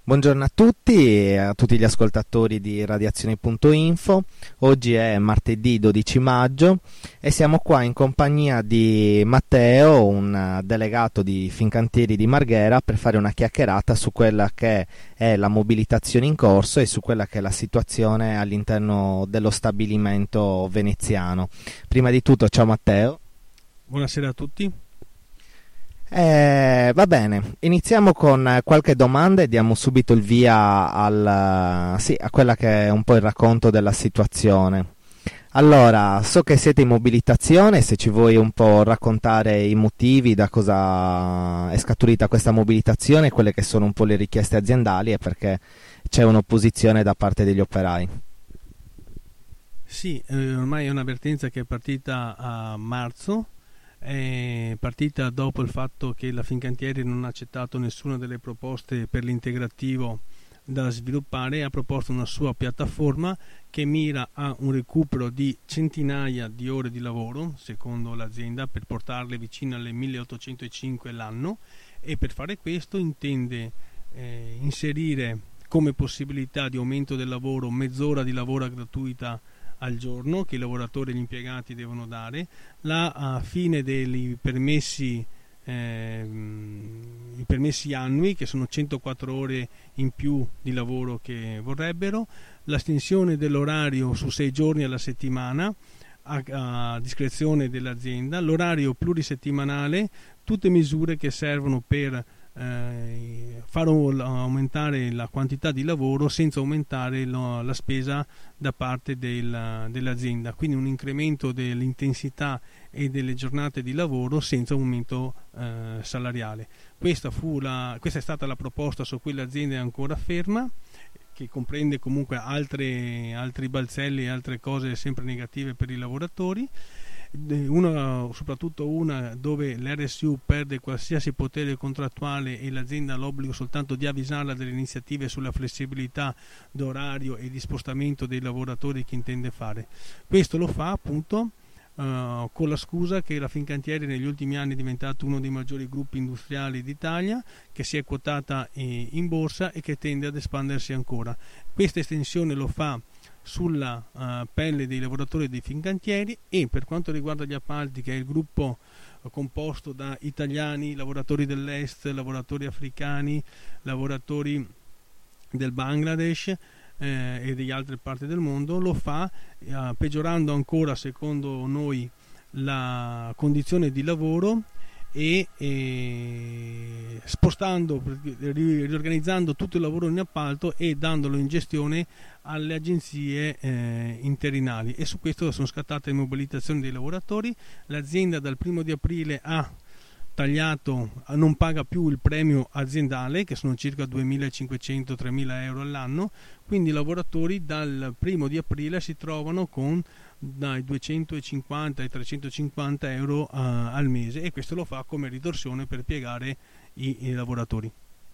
Buongiorno a tutti e a tutti gli ascoltatori di Radiazioni.info. Oggi è martedì 12 maggio e siamo qua in compagnia di Matteo, un delegato di Fincantieri di Marghera, per fare una chiacchierata su quella che è la mobilitazione in corso e su quella che è la situazione all'interno dello stabilimento veneziano. Prima di tutto, ciao Matteo. Buonasera a tutti. Va bene, iniziamo con qualche domanda e diamo subito il via a quella che è un po' il racconto della situazione. Allora, so che siete in mobilitazione, se ci vuoi un po' raccontare i motivi, da cosa è scaturita questa mobilitazione, quelle che sono un po' le richieste aziendali e perché c'è un'opposizione da parte degli operai. Sì, ormai è un'avvertenza che è partita a marzo, è partita dopo il fatto che la Fincantieri non ha accettato nessuna delle proposte per l'integrativo da sviluppare e ha proposto una sua piattaforma che mira a un recupero di centinaia di ore di lavoro, secondo l'azienda, per portarle vicino alle 1805 l'anno, e per fare questo intende inserire come possibilità di aumento del lavoro mezz'ora di lavoro gratuita al giorno che i lavoratori e gli impiegati devono dare, la fine dei permessi i permessi annui, che sono 104 ore in più di lavoro che vorrebbero, l'estensione dell'orario su 6 giorni alla settimana a discrezione dell'azienda, l'orario plurisettimanale, tutte misure che servono per far aumentare la quantità di lavoro senza aumentare la spesa da parte dell'azienda, quindi un incremento dell'intensità e delle giornate di lavoro senza aumento salariale. Questa è stata la proposta su cui l'azienda è ancora ferma, che comprende comunque altri balzelli e altre cose sempre negative per i lavoratori. Soprattutto una dove l'RSU perde qualsiasi potere contrattuale e l'azienda ha l'obbligo soltanto di avvisarla delle iniziative sulla flessibilità d'orario e di spostamento dei lavoratori che intende fare. Questo lo fa appunto con la scusa che la Fincantieri negli ultimi anni è diventato uno dei maggiori gruppi industriali d'Italia, che si è quotata in borsa e che tende ad espandersi ancora. Questa estensione lo fa sulla pelle dei lavoratori dei Fincantieri, e per quanto riguarda gli appalti, che è il gruppo composto da italiani, lavoratori dell'est, lavoratori africani, lavoratori del Bangladesh e di altre parti del mondo, lo fa peggiorando ancora, secondo noi, la condizione di lavoro e spostando, riorganizzando tutto il lavoro in appalto e dandolo in gestione alle agenzie interinali, e su questo sono scattate le mobilitazioni dei lavoratori. L'azienda dal 1° aprile non paga più il premio aziendale, che sono circa 2.500-3.000 euro all'anno, quindi i lavoratori dal 1° aprile si trovano con dai 250 ai 350 euro al mese, e questo lo fa come ritorsione per piegare i lavoratori.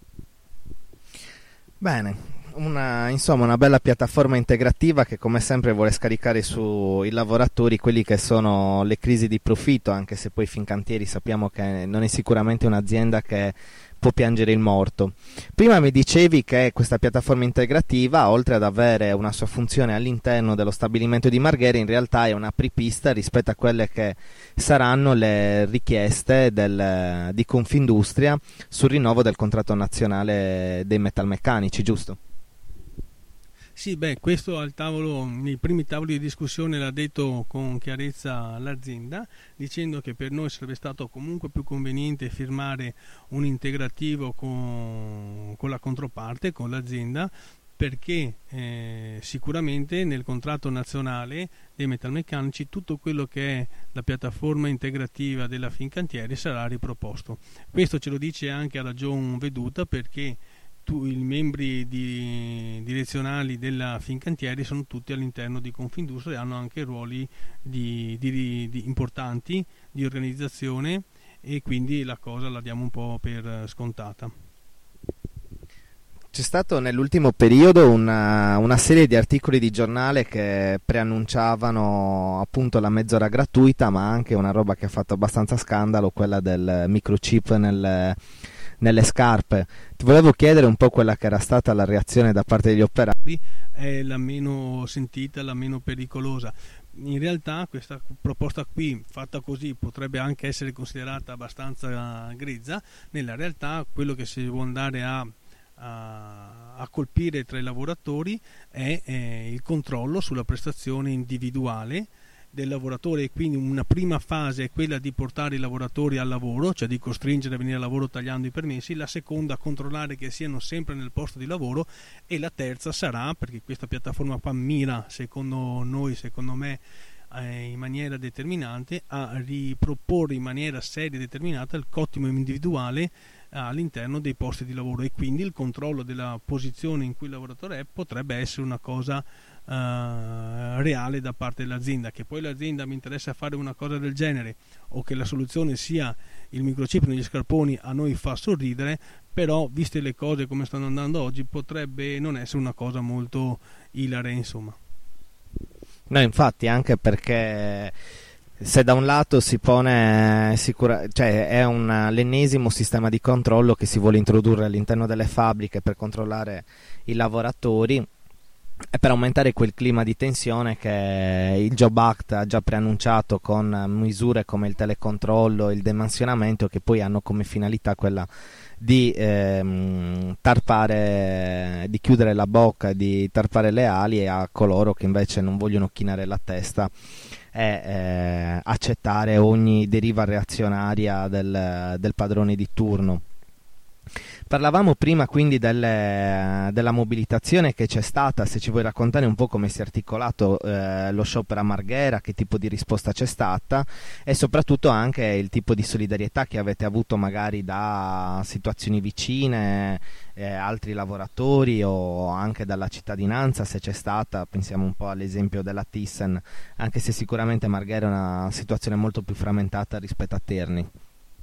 Bene, una bella piattaforma integrativa che come sempre vuole scaricare sui lavoratori quelli che sono le crisi di profitto, anche se poi Fincantieri sappiamo che non è sicuramente un'azienda che può piangere il morto. Prima mi dicevi che questa piattaforma integrativa, oltre ad avere una sua funzione all'interno dello stabilimento di Marghera, in realtà è una apripista rispetto a quelle che saranno le richieste di Confindustria sul rinnovo del contratto nazionale dei metalmeccanici, giusto? Sì, questo al tavolo, nei primi tavoli di discussione l'ha detto con chiarezza l'azienda, dicendo che per noi sarebbe stato comunque più conveniente firmare un integrativo con la controparte, con l'azienda, perché sicuramente nel contratto nazionale dei metalmeccanici tutto quello che è la piattaforma integrativa della Fincantieri sarà riproposto. Questo ce lo dice anche a ragion veduta, perché i membri direzionali della Fincantieri sono tutti all'interno di Confindustria e hanno anche ruoli importanti di organizzazione, e quindi la cosa la diamo un po' per scontata. C'è stato nell'ultimo periodo una serie di articoli di giornale che preannunciavano appunto la mezz'ora gratuita, ma anche una roba che ha fatto abbastanza scandalo, quella del microchip nelle scarpe. Ti volevo chiedere un po' quella che era stata la reazione da parte degli operai. È la meno sentita, la meno pericolosa. In realtà questa proposta qui, fatta così, potrebbe anche essere considerata abbastanza grezza. Nella realtà quello che si vuole andare a colpire tra i lavoratori è il controllo sulla prestazione individuale del lavoratore, e quindi una prima fase è quella di portare i lavoratori al lavoro, cioè di costringere a venire al lavoro tagliando i permessi, la seconda controllare che siano sempre nel posto di lavoro, e la terza sarà, perché questa piattaforma qua mira, secondo me in maniera determinante, a riproporre in maniera seria e determinata il cottimo individuale all'interno dei posti di lavoro, e quindi il controllo della posizione in cui il lavoratore è potrebbe essere una cosa reale da parte dell'azienda. Che poi l'azienda mi interessa fare una cosa del genere o che la soluzione sia il microchip negli scarponi, a noi fa sorridere, però viste le cose come stanno andando oggi potrebbe non essere una cosa molto ilare, insomma. No, infatti, anche perché se da un lato si pone cioè è l'ennesimo sistema di controllo che si vuole introdurre all'interno delle fabbriche per controllare i lavoratori e per aumentare quel clima di tensione che il Job Act ha già preannunciato, con misure come il telecontrollo e il demansionamento, che poi hanno come finalità quella di tarpare, di chiudere la bocca, di tarpare le ali a coloro che invece non vogliono chinare la testa e accettare ogni deriva reazionaria del padrone di turno. Parlavamo prima quindi della mobilitazione che c'è stata. Se ci vuoi raccontare un po' come si è articolato lo sciopero a Marghera, che tipo di risposta c'è stata, e soprattutto anche il tipo di solidarietà che avete avuto magari da situazioni vicine, altri lavoratori o anche dalla cittadinanza, se c'è stata. Pensiamo un po' all'esempio della Thyssen, anche se sicuramente Marghera è una situazione molto più frammentata rispetto a Terni.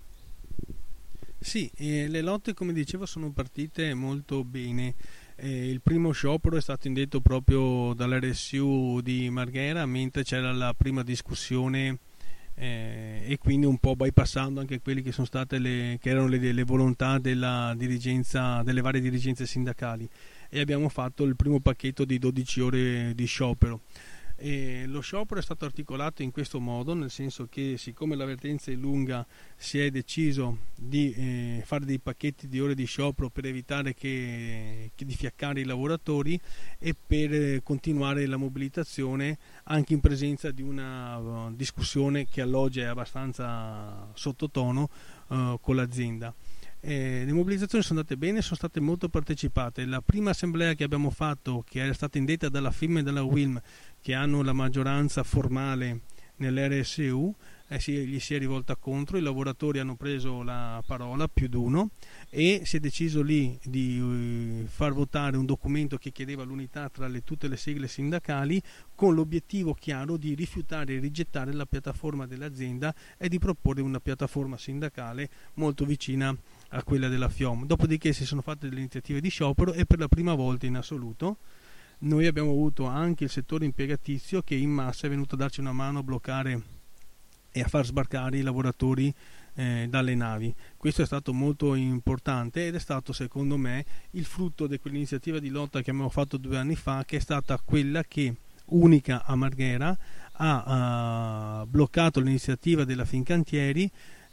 Sì, le lotte, come dicevo, sono partite molto bene. Il primo sciopero è stato indetto proprio dall'RSU di Marghera, mentre c'era la prima discussione, e quindi un po' bypassando anche quelli che sono state che erano le volontà della dirigenza, delle varie dirigenze sindacali, e abbiamo fatto il primo pacchetto di 12 ore di sciopero. E lo sciopero è stato articolato in questo modo, nel senso che, siccome l'avvertenza è lunga, si è deciso di fare dei pacchetti di ore di sciopero per evitare di fiaccare i lavoratori e per continuare la mobilitazione anche in presenza di una discussione che all'oggi è abbastanza sottotono con l'azienda. Le mobilitazioni sono andate bene, sono state molto partecipate. La prima assemblea che abbiamo fatto, che era stata indetta dalla FIM e dalla UILM, che hanno la maggioranza formale nell'RSU, gli si è rivolta contro. I lavoratori hanno preso la parola, più di uno, e si è deciso lì di far votare un documento che chiedeva l'unità tra tutte le sigle sindacali, con l'obiettivo chiaro di rifiutare e rigettare la piattaforma dell'azienda e di proporre una piattaforma sindacale molto vicina a quella della FIOM. Dopodiché si sono fatte delle iniziative di sciopero, e per la prima volta in assoluto noi abbiamo avuto anche il settore impiegatizio che in massa è venuto a darci una mano a bloccare e a far sbarcare i lavoratori dalle navi. Questo è stato molto importante ed è stato, secondo me, il frutto di quell'iniziativa di lotta che abbiamo fatto 2 anni fa, che è stata quella che, unica a Marghera, ha bloccato l'iniziativa della Fincantieri,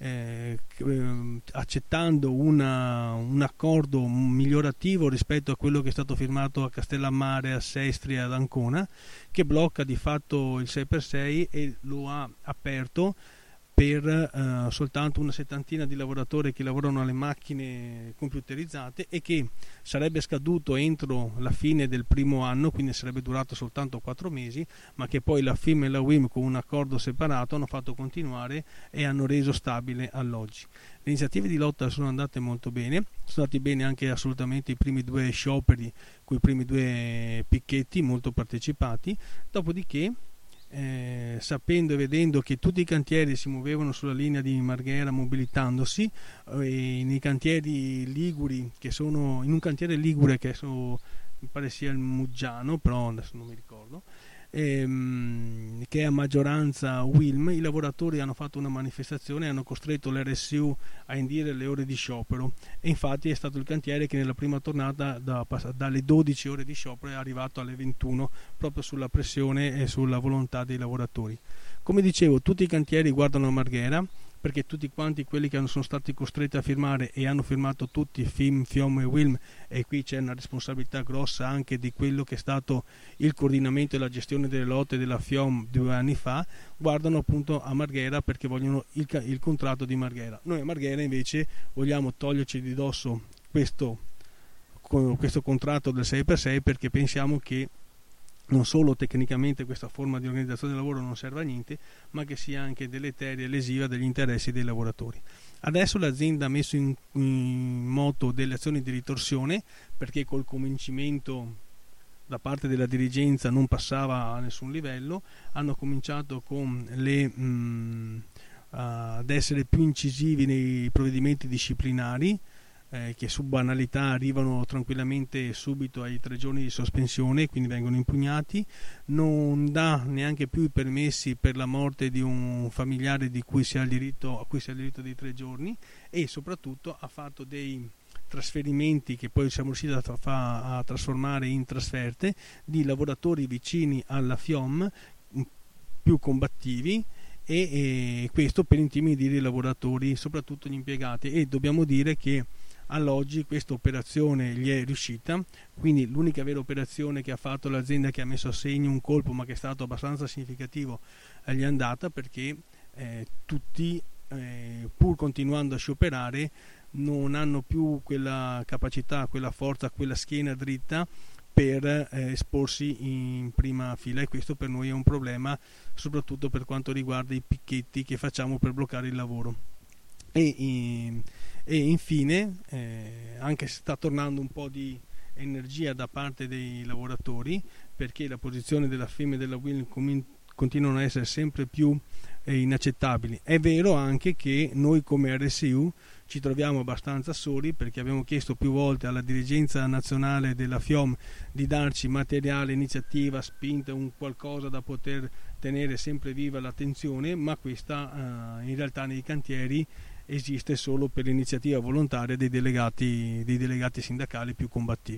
accettando un accordo migliorativo rispetto a quello che è stato firmato a Castellammare, a Sestri e ad Ancona, che blocca di fatto il 6x6 e lo ha aperto per soltanto una settantina di lavoratori che lavorano alle macchine computerizzate, e che sarebbe scaduto entro la fine del primo anno, quindi sarebbe durato soltanto 4 mesi, ma che poi la FIM e la UIM, con un accordo separato, hanno fatto continuare e hanno reso stabile all'oggi. Le iniziative di lotta sono andate molto bene, sono andati bene anche assolutamente i primi 2 scioperi, con i primi 2 picchetti molto partecipati. Dopodiché, sapendo e vedendo che tutti i cantieri si muovevano sulla linea di Marghera mobilitandosi, nei cantieri liguri, che sono in un cantiere ligure che mi pare sia il Muggiano, però adesso non mi ricordo, che è a maggioranza Wilm, i lavoratori hanno fatto una manifestazione e hanno costretto l'RSU a indire le ore di sciopero, e infatti è stato il cantiere che nella prima tornata dalle 12 ore di sciopero è arrivato alle 21, proprio sulla pressione e sulla volontà dei lavoratori. Come dicevo, tutti i cantieri guardano a Marghera, perché tutti quanti quelli che sono stati costretti a firmare, e hanno firmato tutti, FIM, FIOM e WILM, e qui c'è una responsabilità grossa anche di quello che è stato il coordinamento e la gestione delle lotte della FIOM 2 anni fa, guardano appunto a Marghera perché vogliono il contratto di Marghera. Noi a Marghera invece vogliamo toglierci di dosso questo contratto del 6x6, perché pensiamo che non solo tecnicamente questa forma di organizzazione del lavoro non serve a niente, ma che sia anche deleteria e lesiva degli interessi dei lavoratori. Adesso l'azienda ha messo in moto delle azioni di ritorsione, perché col convincimento da parte della dirigenza non passava a nessun livello. Hanno cominciato con ad essere più incisivi nei provvedimenti disciplinari, che su banalità arrivano tranquillamente subito ai 3 giorni di sospensione, quindi vengono impugnati. Non dà neanche più i permessi per la morte di un familiare a cui si ha il diritto dei 3 giorni, e soprattutto ha fatto dei trasferimenti che poi siamo riusciti a trasformare in trasferte di lavoratori vicini alla FIOM, più combattivi, e questo per intimidire i lavoratori, soprattutto gli impiegati. E dobbiamo dire che all'oggi questa operazione gli è riuscita, quindi l'unica vera operazione che ha fatto l'azienda, che ha messo a segno un colpo ma che è stato abbastanza significativo, gli è andata, perché tutti, pur continuando a scioperare, non hanno più quella capacità, quella forza, quella schiena dritta per esporsi in prima fila, e questo per noi è un problema, soprattutto per quanto riguarda i picchetti che facciamo per bloccare il lavoro. E infine, anche se sta tornando un po' di energia da parte dei lavoratori, perché la posizione della FIM e della WILM continuano a essere sempre più inaccettabili. È vero anche che noi come RSU ci troviamo abbastanza soli, perché abbiamo chiesto più volte alla dirigenza nazionale della FIOM di darci materiale, iniziativa, spinta, un qualcosa da poter tenere sempre viva l'attenzione, ma questa in realtà nei cantieri esiste solo per l'iniziativa volontaria dei delegati sindacali più combattivi.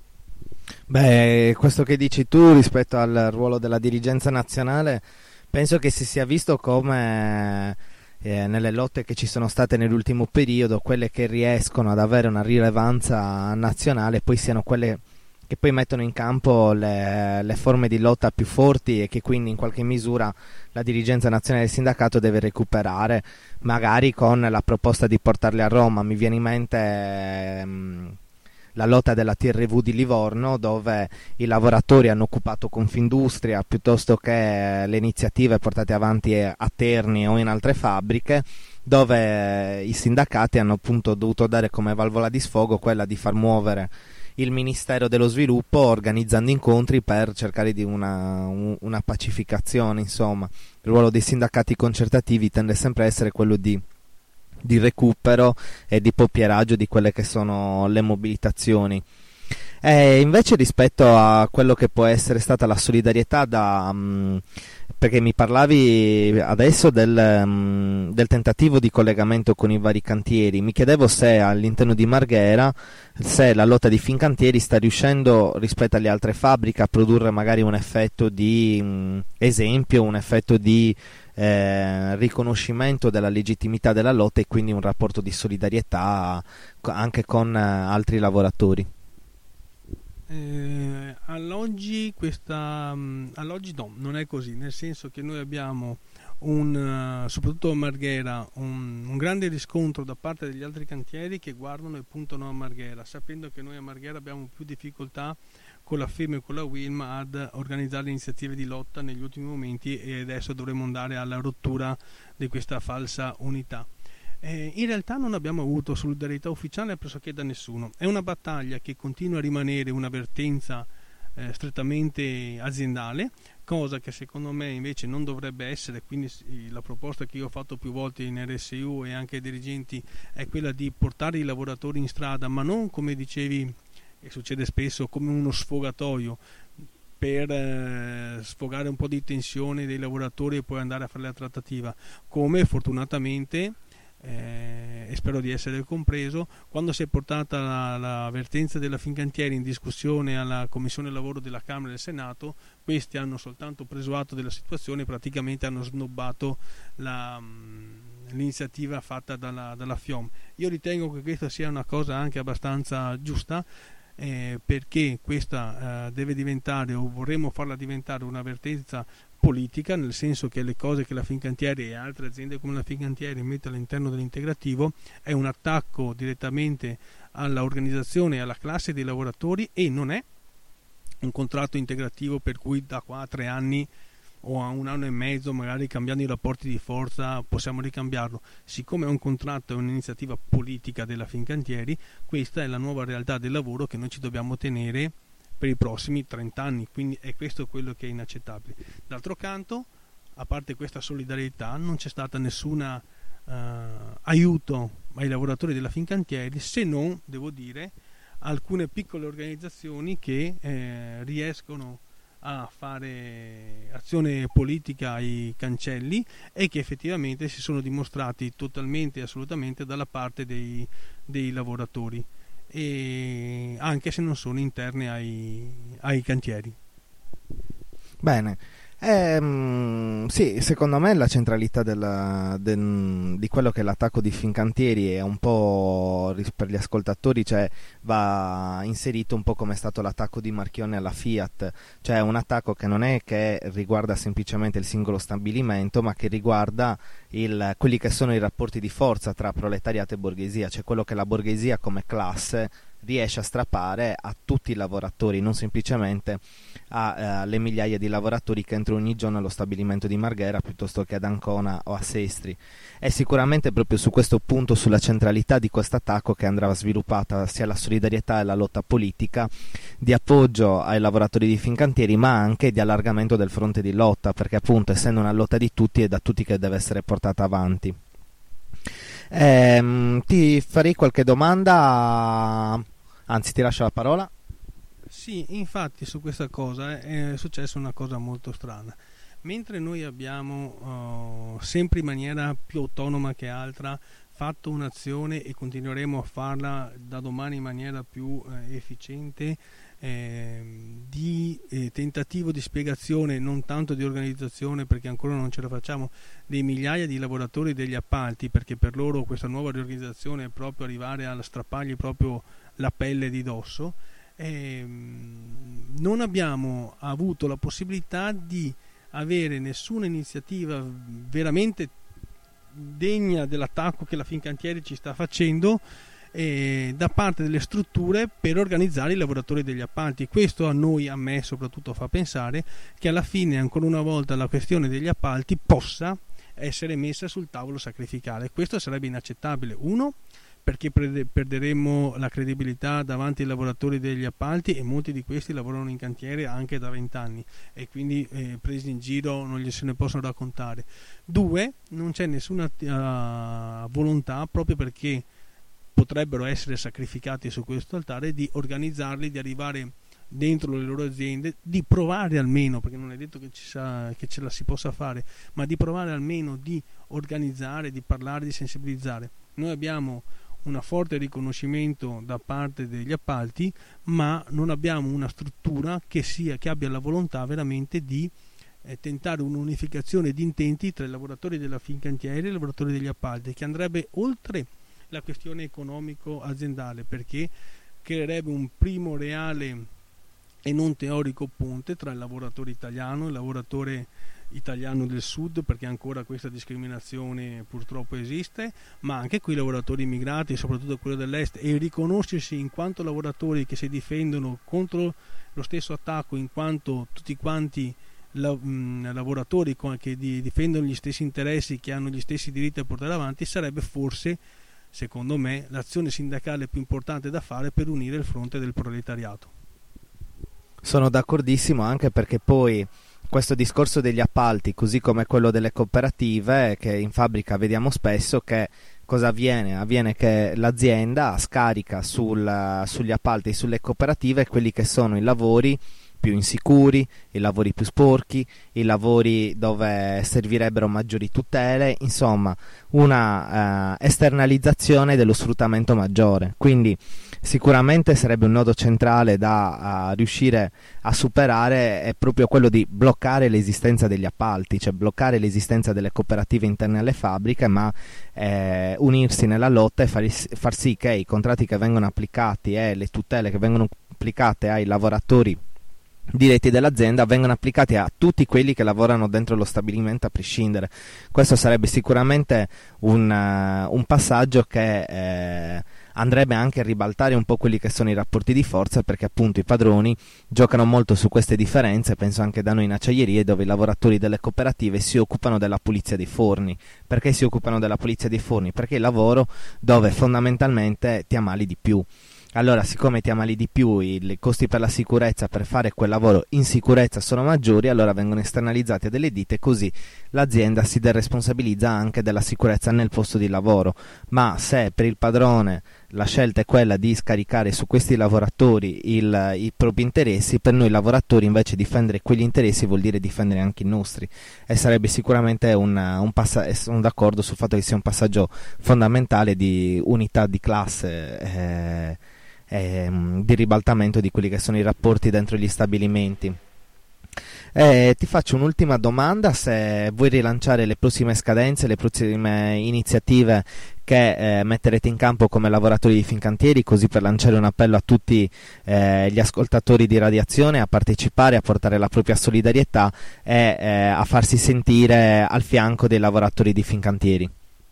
Beh, questo che dici tu rispetto al ruolo della dirigenza nazionale, penso che si sia visto come nelle lotte che ci sono state nell'ultimo periodo, quelle che riescono ad avere una rilevanza nazionale poi siano quelle che poi mettono in campo le forme di lotta più forti, e che quindi in qualche misura la dirigenza nazionale del sindacato deve recuperare, magari con la proposta di portarle a Roma. Mi viene in mente la lotta della TRV di Livorno, dove i lavoratori hanno occupato Confindustria, piuttosto che le iniziative portate avanti a Terni o in altre fabbriche, dove i sindacati hanno appunto dovuto dare come valvola di sfogo quella di far muovere il Ministero dello Sviluppo, organizzando incontri per cercare di una pacificazione. Insomma, il ruolo dei sindacati concertativi tende sempre a essere quello di recupero e di popieraggio di quelle che sono le mobilitazioni. E invece rispetto a quello che può essere stata la solidarietà perché mi parlavi adesso del tentativo di collegamento con i vari cantieri, mi chiedevo se all'interno di Marghera, se la lotta di Fincantieri sta riuscendo rispetto alle altre fabbriche a produrre magari un effetto di esempio, un effetto di riconoscimento della legittimità della lotta, e quindi un rapporto di solidarietà anche con altri lavoratori. All'oggi no, non è così, nel senso che noi abbiamo soprattutto a Marghera un grande riscontro da parte degli altri cantieri che guardano e puntano a Marghera, sapendo che noi a Marghera abbiamo più difficoltà con la FIM e con la WILM ad organizzare iniziative di lotta negli ultimi momenti, e adesso dovremo andare alla rottura di questa falsa unità. In realtà non abbiamo avuto solidarietà ufficiale pressoché da nessuno. È una battaglia che continua a rimanere una vertenza strettamente aziendale, cosa che secondo me invece non dovrebbe essere. Quindi la proposta che io ho fatto più volte in RSU e anche ai dirigenti è quella di portare i lavoratori in strada, ma non, come dicevi e succede spesso, come uno sfogatoio, per sfogare un po' di tensione dei lavoratori e poi andare a fare la trattativa, come fortunatamente e spero di essere compreso, quando si è portata la vertenza della Fincantieri in discussione alla Commissione Lavoro della Camera e del Senato, questi hanno soltanto preso atto della situazione e praticamente hanno snobbato l'iniziativa fatta dalla FIOM. Io ritengo che questa sia una cosa anche abbastanza giusta, perché questa deve diventare, o vorremmo farla diventare, un'avvertenza politica, nel senso che le cose che la Fincantieri e altre aziende come la Fincantieri mette all'interno dell'integrativo è un attacco direttamente alla organizzazione e alla classe dei lavoratori, e non è un contratto integrativo per cui da qua a 3 anni o a 1 anno e mezzo, magari cambiando i rapporti di forza, possiamo ricambiarlo. Siccome è un contratto, è un'iniziativa politica della Fincantieri, questa è la nuova realtà del lavoro che noi ci dobbiamo tenere per i prossimi 30 anni, quindi è questo quello che è inaccettabile. D'altro canto, a parte questa solidarietà, non c'è stata nessun aiuto ai lavoratori della Fincantieri, se non, devo dire, alcune piccole organizzazioni che riescono a fare azione politica ai cancelli e che effettivamente si sono dimostrati totalmente e assolutamente dalla parte dei lavoratori, e anche se non sono interne ai cantieri. Bene. Sì, secondo me la centralità di quello che è l'attacco di Fincantieri è un po', per gli ascoltatori, cioè va inserito un po' come è stato l'attacco di Marchionne alla Fiat, cioè un attacco che non è che riguarda semplicemente il singolo stabilimento, ma che riguarda quelli che sono i rapporti di forza tra proletariato e borghesia, cioè quello che la borghesia come classe riesce a strappare a tutti i lavoratori, non semplicemente alle migliaia di lavoratori che entrano ogni giorno allo stabilimento di Marghera piuttosto che ad Ancona o a Sestri. È sicuramente proprio su questo punto, sulla centralità di questo attacco, che andrà sviluppata sia la solidarietà e la lotta politica di appoggio ai lavoratori di Fincantieri, ma anche di allargamento del fronte di lotta, perché appunto, essendo una lotta di tutti, è da tutti che deve essere portata avanti. Ti farei qualche domanda, anzi ti lascio la parola. Sì, infatti su questa cosa è successa una cosa molto strana. Mentre noi abbiamo sempre in maniera più autonoma che altra fatto un'azione e continueremo a farla da domani in maniera più efficiente, di tentativo di spiegazione, non tanto di organizzazione, perché ancora non ce la facciamo, dei migliaia di lavoratori degli appalti, perché per loro questa nuova riorganizzazione è proprio arrivare a strappargli proprio la pelle di dosso. Non abbiamo avuto la possibilità di avere nessuna iniziativa veramente degna dell'attacco che la Fincantieri ci sta facendo da parte delle strutture per organizzare i lavoratori degli appalti. Questo a me soprattutto fa pensare che alla fine, ancora una volta, la questione degli appalti possa essere messa sul tavolo sacrificale. Questo sarebbe inaccettabile. Uno, perché perderemmo la credibilità davanti ai lavoratori degli appalti, e molti di questi lavorano in cantiere anche da 20 anni e quindi presi in giro non se ne possono raccontare. Due, non c'è nessuna volontà, proprio perché potrebbero essere sacrificati su questo altare, di organizzarli, di arrivare dentro le loro aziende, di provare almeno, perché non è detto che ce la si possa fare, ma di provare almeno di organizzare, di parlare, di sensibilizzare. Noi abbiamo un forte riconoscimento da parte degli appalti, ma non abbiamo una struttura che abbia la volontà veramente di tentare un'unificazione di intenti tra i lavoratori della Fincantieri e i lavoratori degli appalti, che andrebbe oltre la questione economico-aziendale, perché creerebbe un primo reale e non teorico ponte tra il lavoratore italiano e il lavoratore italiano del sud, perché ancora questa discriminazione purtroppo esiste, ma anche quei lavoratori immigrati, soprattutto quello dell'est, e riconoscersi in quanto lavoratori che si difendono contro lo stesso attacco, in quanto tutti quanti lavoratori che difendono gli stessi interessi, che hanno gli stessi diritti a portare avanti, sarebbe forse, secondo me, l'azione sindacale più importante da fare per unire il fronte del proletariato. Sono d'accordissimo, anche perché poi questo discorso degli appalti, così come quello delle cooperative, che in fabbrica vediamo spesso, che cosa avviene? Avviene che l'azienda scarica sugli appalti e sulle cooperative quelli che sono i lavori più insicuri, i lavori più sporchi, i lavori dove servirebbero maggiori tutele, insomma una esternalizzazione dello sfruttamento maggiore. Quindi sicuramente sarebbe un nodo centrale da riuscire a superare, è proprio quello di bloccare l'esistenza degli appalti, cioè bloccare l'esistenza delle cooperative interne alle fabbriche, ma unirsi nella lotta e far sì che i contratti che vengono applicati e le tutele che vengono applicate ai lavoratori diretti dell'azienda vengono applicati a tutti quelli che lavorano dentro lo stabilimento a prescindere. Questo sarebbe sicuramente un passaggio che andrebbe anche a ribaltare un po' quelli che sono i rapporti di forza, perché appunto i padroni giocano molto su queste differenze. Penso anche da noi in acciaierie, dove i lavoratori delle cooperative si occupano della pulizia dei forni. Perché si occupano della pulizia dei forni? Perché è il lavoro dove fondamentalmente ti ammali di più. Allora, siccome ti ammali di più, i costi per la sicurezza per fare quel lavoro in sicurezza sono maggiori, allora vengono esternalizzati a delle ditte, così l'azienda si deresponsabilizza anche della sicurezza nel posto di lavoro. Ma se per il padrone la scelta è quella di scaricare su questi lavoratori i propri interessi, per noi lavoratori invece difendere quegli interessi vuol dire difendere anche i nostri, e sarebbe sicuramente sono d'accordo sul fatto che sia un passaggio fondamentale di unità di classe, di ribaltamento di quelli che sono i rapporti dentro gli stabilimenti. Ti faccio un'ultima domanda: se vuoi rilanciare le prossime scadenze, le prossime iniziative che metterete in campo come lavoratori di Fincantieri, così per lanciare un appello a tutti gli ascoltatori di Radiazione a partecipare, a portare la propria solidarietà e a farsi sentire al fianco dei lavoratori di Fincantieri.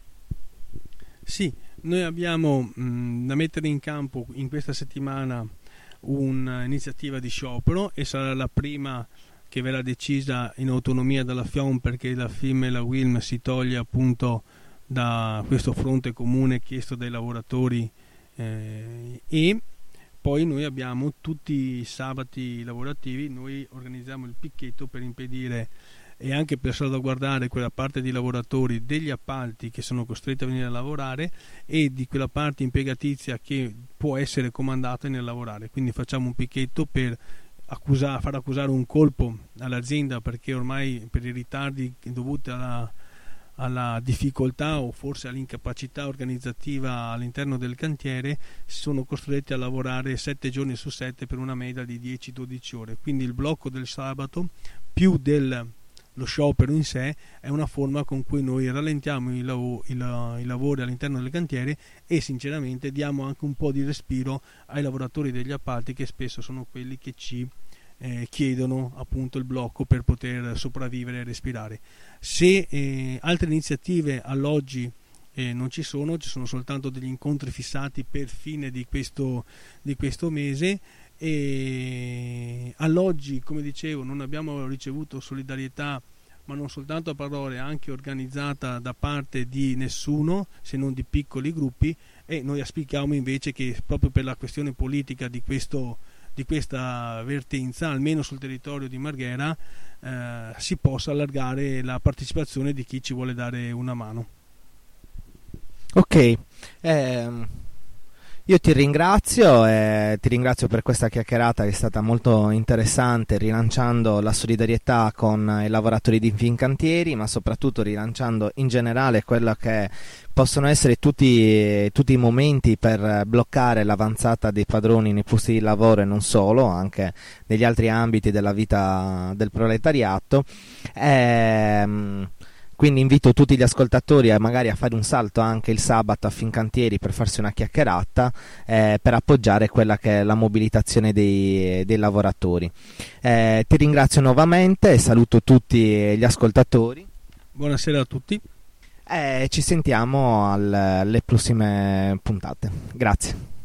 Sì, noi abbiamo da mettere in campo in questa settimana un'iniziativa di sciopero, e sarà la prima che verrà decisa in autonomia dalla FIOM, perché la FIM e la WILM si toglie appunto da questo fronte comune chiesto dai lavoratori, e poi noi abbiamo tutti i sabati lavorativi, noi organizziamo il picchetto per impedire e anche per salvaguardare quella parte di lavoratori degli appalti che sono costretti a venire a lavorare, e di quella parte impiegatizia che può essere comandata nel lavorare. Quindi facciamo un picchetto per far accusare un colpo all'azienda, perché ormai per i ritardi dovuti alla difficoltà o forse all'incapacità organizzativa all'interno del cantiere sono costretti a lavorare 7 giorni su 7 per una media di 10-12 ore. Quindi il blocco del sabato più lo sciopero in sé è una forma con cui noi rallentiamo i lavori all'interno del cantiere, e sinceramente diamo anche un po' di respiro ai lavoratori degli appalti, che spesso sono quelli che ci chiedono appunto il blocco per poter sopravvivere e respirare. Se altre iniziative all'oggi non ci sono soltanto degli incontri fissati per fine di questo mese, e all'oggi, come dicevo, non abbiamo ricevuto solidarietà, ma non soltanto a parole, anche organizzata da parte di nessuno, se non di piccoli gruppi, e noi auspichiamo invece che proprio per la questione politica di questa vertenza, almeno sul territorio di Marghera, si possa allargare la partecipazione di chi ci vuole dare una mano. Ok, io ti ringrazio per questa chiacchierata che è stata molto interessante, rilanciando la solidarietà con i lavoratori di Fincantieri, ma soprattutto rilanciando in generale quello che possono essere tutti i momenti per bloccare l'avanzata dei padroni nei posti di lavoro, e non solo, anche negli altri ambiti della vita del proletariato. Quindi invito tutti gli ascoltatori magari a fare un salto anche il sabato a Fincantieri per farsi una chiacchierata, per appoggiare quella che è la mobilitazione dei lavoratori. Ti ringrazio nuovamente e saluto tutti gli ascoltatori. Buonasera a tutti. Ci sentiamo alle prossime puntate. Grazie.